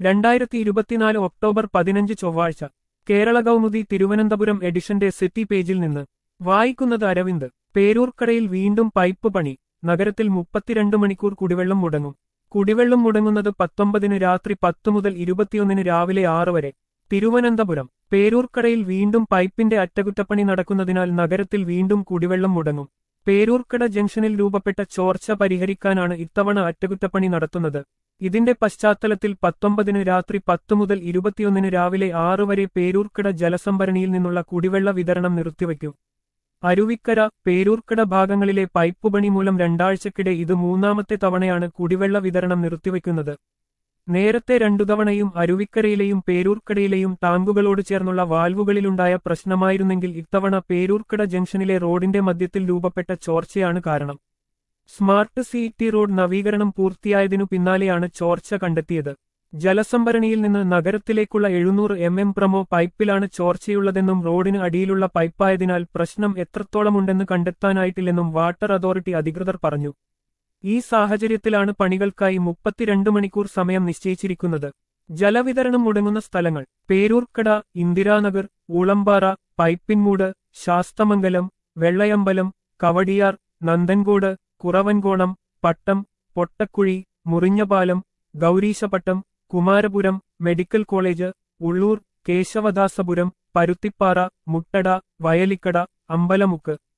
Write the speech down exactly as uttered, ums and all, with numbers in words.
രണ്ടായിരത്തി ഇരുപത്തിനാല് ഒക്ടോബർ പതിനഞ്ച് ചൊവ്വാഴ്ച കേരള കൗമുദി തിരുവനന്തപുരം എഡിഷന്റെ സിറ്റി പേജിൽ നിന്ന് വായിക്കുന്നത് അരവിന്ദ്. പേരൂർക്കടയിൽ വീണ്ടും പൈപ്പ് പണി. നഗരത്തിൽ മുപ്പത്തിരണ്ട് മണിക്കൂർ കുടിവെള്ളം മുടങ്ങും. കുടിവെള്ളം മുടങ്ങുന്നത് പത്തൊമ്പതിന് രാത്രി പത്ത് മുതൽ ഇരുപത്തിയൊന്നിന് രാവിലെ ആറ് വരെ. തിരുവനന്തപുരം. പേരൂർക്കടയിൽ വീണ്ടും പൈപ്പിന്റെ അറ്റകുറ്റപ്പണി നടക്കുന്നതിനാൽ നഗരത്തിൽ വീണ്ടും കുടിവെള്ളം മുടങ്ങും. പേരൂർക്കട ജംഗ്ഷനിൽ രൂപപ്പെട്ട ചോർച്ച പരിഹരിക്കാനാണ് ഇത്തവണ അറ്റകുറ്റപ്പണി നടത്തുന്നത്. ഇതിന്റെ പശ്ചാത്തലത്തിൽ പത്തൊമ്പതിന് രാത്രി പത്ത് മുതൽ ഇരുപത്തിയൊന്നിന് രാവിലെ ആറ് വരെ പേരൂർക്കട ജലസംഭരണിയിൽ നിന്നുള്ള കുടിവെള്ള വിതരണം നിർത്തിവയ്ക്കും. അരുവിക്കര, പേരൂർക്കട ഭാഗങ്ങളിലെ പൈപ്പ് പണി മൂലം രണ്ടാഴ്ചക്കിടെ ഇത് മൂന്നാമത്തെ തവണയാണ് കുടിവെള്ള വിതരണം നിർത്തിവയ്ക്കുന്നത്. നേരത്തെ രണ്ടു തവണയും അരുവിക്കരയിലെയും പേരൂർക്കടയിലെയും ടാങ്കുകളോട് ചേർന്നുള്ള വാൽവുകളിലുണ്ടായ പ്രശ്നമായിരുന്നെങ്കിൽ ഇത്തവണ പേരൂർക്കട ജംഗ്ഷനിലെ റോഡിന്റെ മധ്യത്തിൽ രൂപപ്പെട്ട ചോർച്ചയാണ് കാരണം. സ്മാർട്ട് സിറ്റി റോഡ് നവീകരണം പൂർത്തിയായതിനു പിന്നാലെയാണ് ചോർച്ച കണ്ടെത്തിയത്. ജലസംഭരണിയിൽ നിന്ന് നഗരത്തിലേക്കുള്ള എഴുന്നൂറ് എം എം പ്രമോ പൈപ്പിലാണ് ചോർച്ചയുള്ളതെന്നും റോഡിന് അടിയിലുള്ള പൈപ്പായതിനാൽ പ്രശ്നം എത്രത്തോളമുണ്ടെന്ന് കണ്ടെത്താനായിട്ടില്ലെന്നും വാട്ടർ അതോറിറ്റി അധികൃതർ പറഞ്ഞു. ഈ സാഹചര്യത്തിലാണ് പണികൾക്കായി മുപ്പത്തിരണ്ട് മണിക്കൂർ സമയം നിശ്ചയിച്ചിരിക്കുന്നത്. ജലവിതരണം മുടങ്ങുന്ന സ്ഥലങ്ങൾ: പേരൂർക്കട, ഇന്ദിരാനഗർ, ഊളമ്പാറ, പൈപ്പിൻമൂട്, ശാസ്തമംഗലം, വെള്ളയമ്പലം, കവടിയാർ, നന്ദൻകോട്, കുറവൻകോണം, പട്ടം, പൊട്ടക്കുഴി, മുറിഞ്ഞപാലം, ഗൗരീശപട്ടം, കുമാരപുരം, മെഡിക്കൽ കോളേജ്, ഉള്ളൂർ, കേശവദാസപുരം, പരുത്തിപ്പാറ, മുട്ടട, വയലിക്കട, അമ്പലമുക്ക്.